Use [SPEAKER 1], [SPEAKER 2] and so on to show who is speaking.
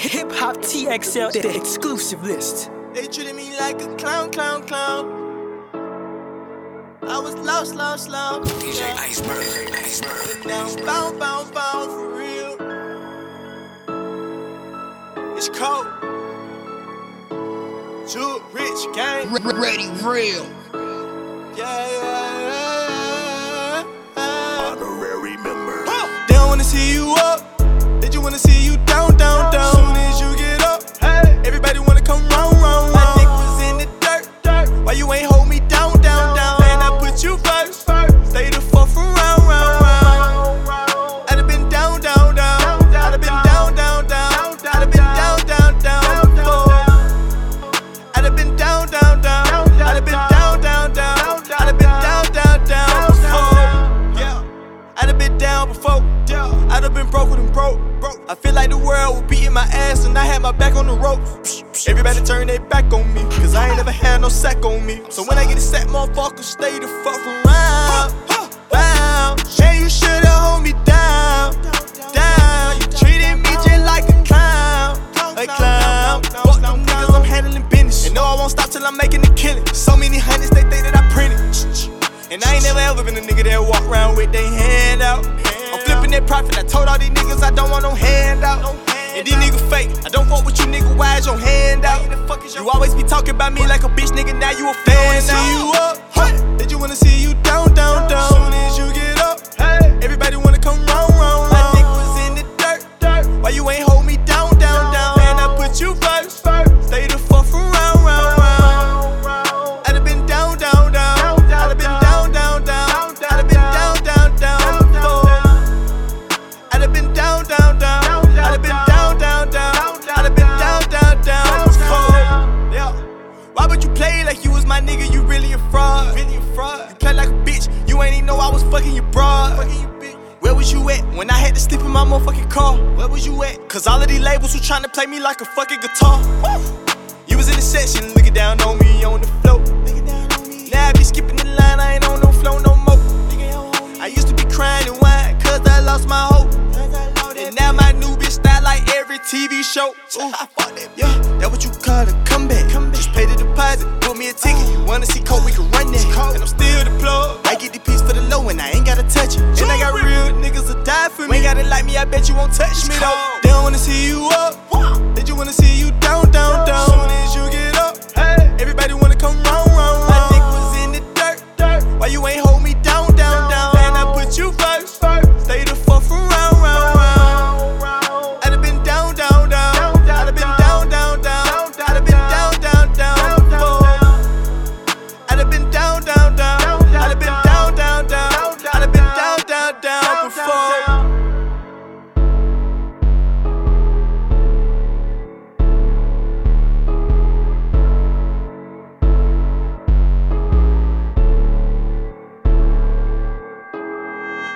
[SPEAKER 1] Hip Hop TXL, the exclusive list.
[SPEAKER 2] They treated me like a clown. I was lost.
[SPEAKER 3] DJ Iceberg.
[SPEAKER 2] Now bound for real. It's cold. Too rich gang.
[SPEAKER 3] Ready real.
[SPEAKER 2] Yeah.
[SPEAKER 3] Honorary member.
[SPEAKER 2] They don't wanna see you up. They just wanna see you down. Soon as you get up, everybody wanna come round. My dick was in the dirt. Why you ain't hold me down? And I put you first. Stay the fuck from round. I'd have been down. I'd have been down. I'd have been down. Before. I'd have been down. I'd have been down. I'd have been down before. Yeah. I'd have been down before. I'd have been broke. I feel like the world was beating my ass and I had my back on the rope. Everybody turn their back on me, cause I ain't never had no sack on me. So when I get a sack, motherfucker, stay the fuck around. And you should've hold me down. You treated me just like a clown. Fuck them niggas, I'm handling business. And no, I won't stop till I'm making a killing. So many hundreds, they think that I printed. And I ain't never ever been a nigga that walk around with their hand out. I'm flipping that profit, I told all these niggas I don't want no handout. And these niggas fake, I don't fuck with you nigga, why is your hand out? You always be talking about me like a bitch nigga, now you a fan now. See you up, they just wanna see you down. Soon as you get up, everybody wanna come round. My dick was in the dirt, why you ain't hold me down? And I put you first, stay the fuck from round. I'd have been down. I'd have been down. I'd have been down before. I'd have been down. I'd have been down. I'd have been down before. Yeah. Why would you play like you was my nigga? You really a fraud. You play like a bitch. You ain't even know I was fucking your broad. Where was you at when I had to sleep in my motherfucking car? Where was you at? Cause all of these labels was trying to play me like a fucking guitar. You was in the section looking down on me on the floor. Now I be skipping the line, I ain't on no flow no more. I used to be crying and whining cause I lost my hope. And now my new bitch style like every TV show. Yeah, that what you call a comeback. Just pay the deposit, put me a ticket. You wanna see coke, we can run that. And I'm still the plug. I get the piece for the low and I ain't gotta touch it. And I got real niggas that die for me. You ain't gotta like me, I bet you won't touch me though. They don't wanna see you up.